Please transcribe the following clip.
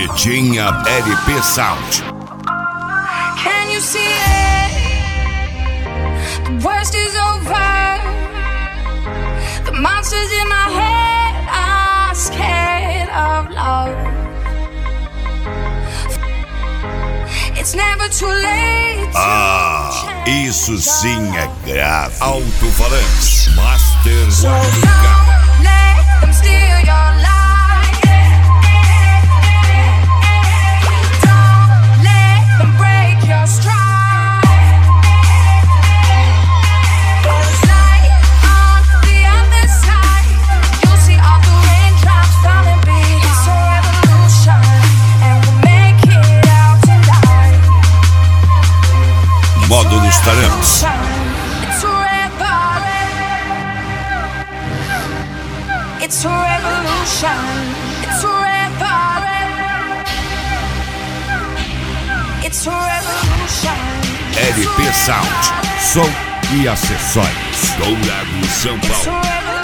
Vitinha LP Sound. Can you see it? The worst is over. The monsters in my head are scared of love. It's never too late to change. Isso sim é grave. Alto-falantes Master So Waka. don't let them steal your life. Don't let them break your stride. There's light on the other side. You'll see all the raindrops falling behind. It's a revolution, and we'll make it out tonight. Módulos Tarantes. It's a It's a revolution. It's a revolution. It's a revolution. LP Sound. Som e acessórios. Dourado, São It's a Paulo. revolution.